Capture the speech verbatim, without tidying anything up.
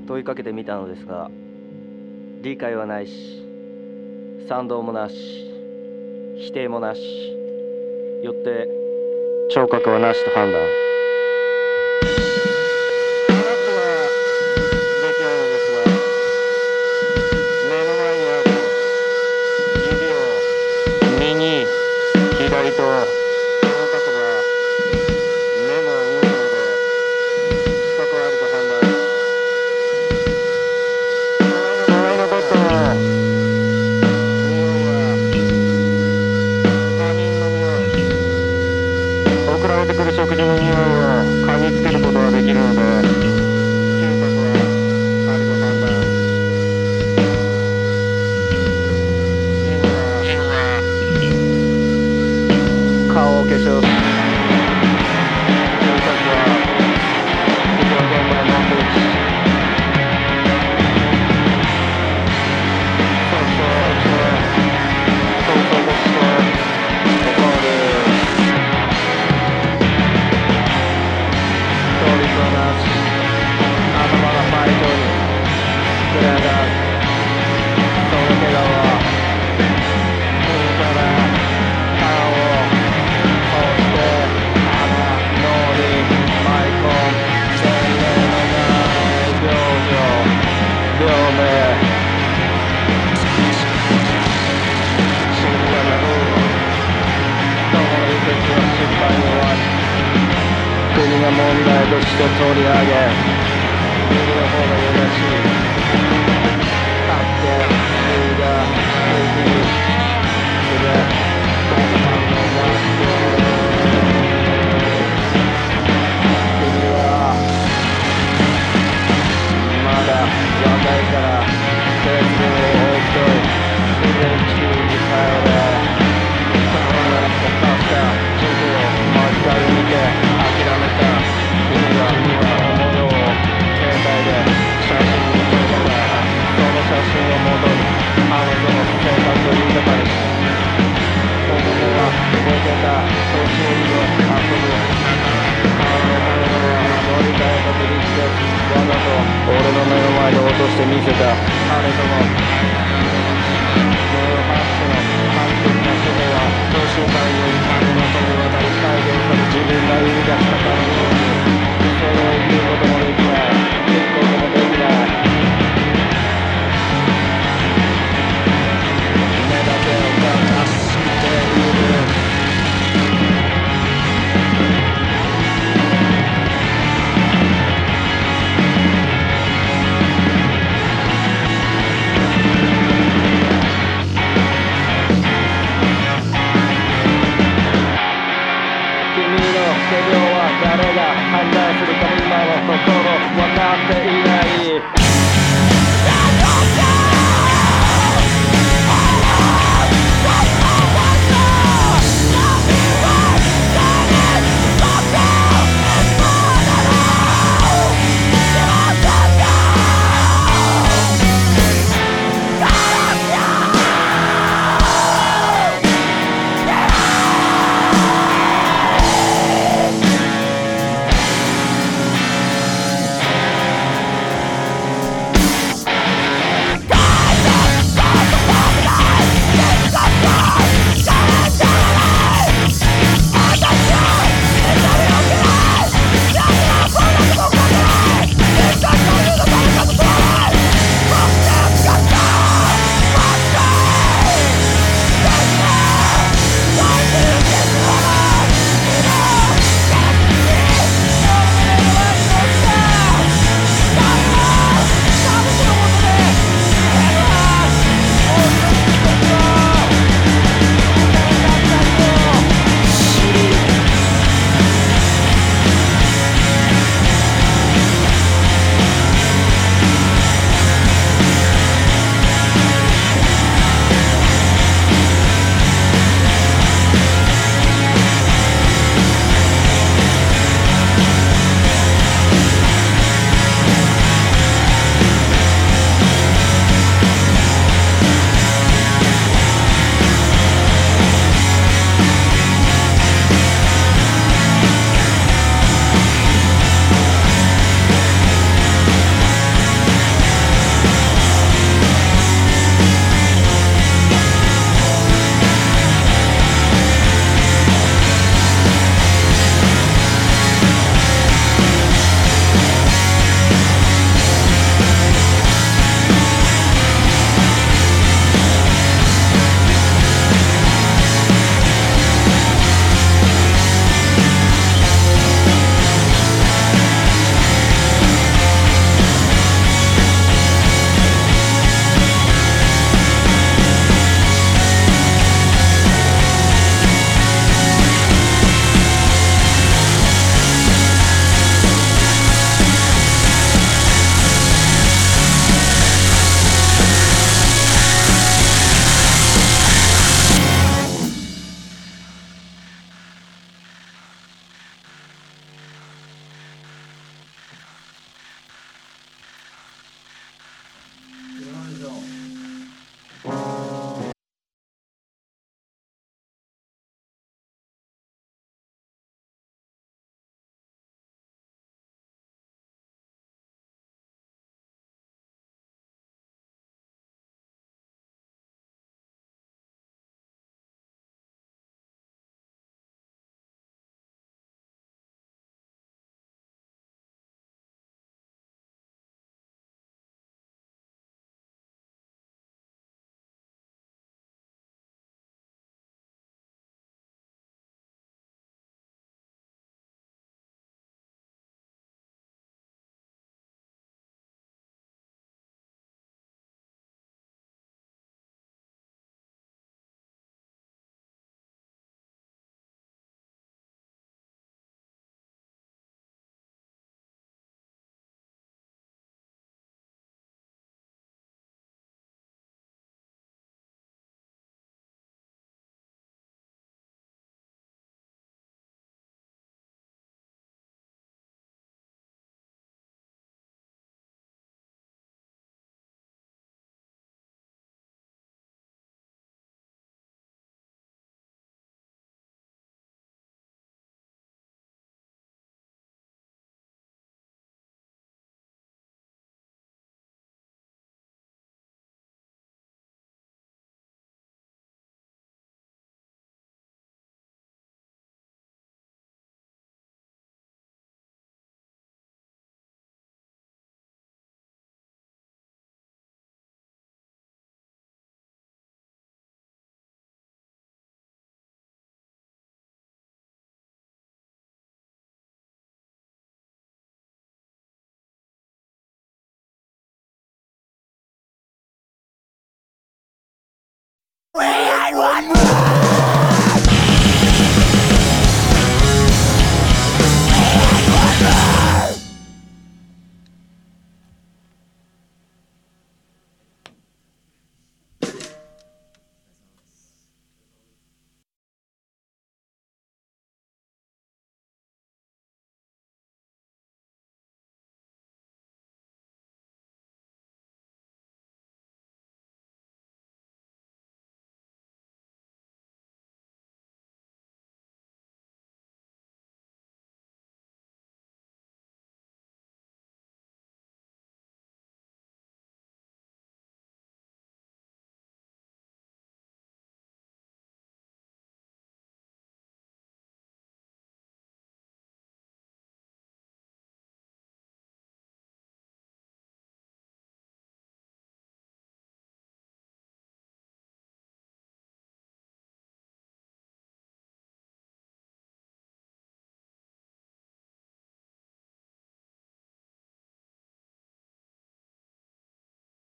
問いかけてみたのですが、理解はないし、賛同もなし、否定もなし、よって聴覚はなしと判断。話はできないのですが、目の前にある指を右、左と動かせば目も動くので視覚はあると判断。隣のベッドの匂いは他人の匂い、送られてくる食事の匂いを嗅ぎつけることができるので嗅覚はあると判断。顔を化粧する。嗅覚は口の現場になっているし、そしてそうそうとして怒る。倒立はなし、頭がファイトに膨れ上がる。その怪我は右から顔を通して鼻、脳に舞い込む。洗礼のない病状、病名、死んだなる。その遺跡は失敗に終わり、国が問題として取り上げ、右の方がよろしい。立って右が右にする。頭の回している。君はまだ若いからテーブルを置いとい、自然中に帰れ。そうなってパスタ地図を真っ赤に見て諦めた。君は今思いを携帯で写真に撮った。その写真をもとにあなたの生活を豊かにし、子供はボケた年寄りを遊ぶ。あのための乗り換えたビリッジでわざと俺の目の前で落としてみせた。あれともじゅうはっさいの完璧な主婦は教習会より金の飛び渡り再現され、自分が生み出したかのようにそれを言うこともできない、聞くこともできない。目だけが達している。君の仮病は誰が判断するか今のところ We ain't one more.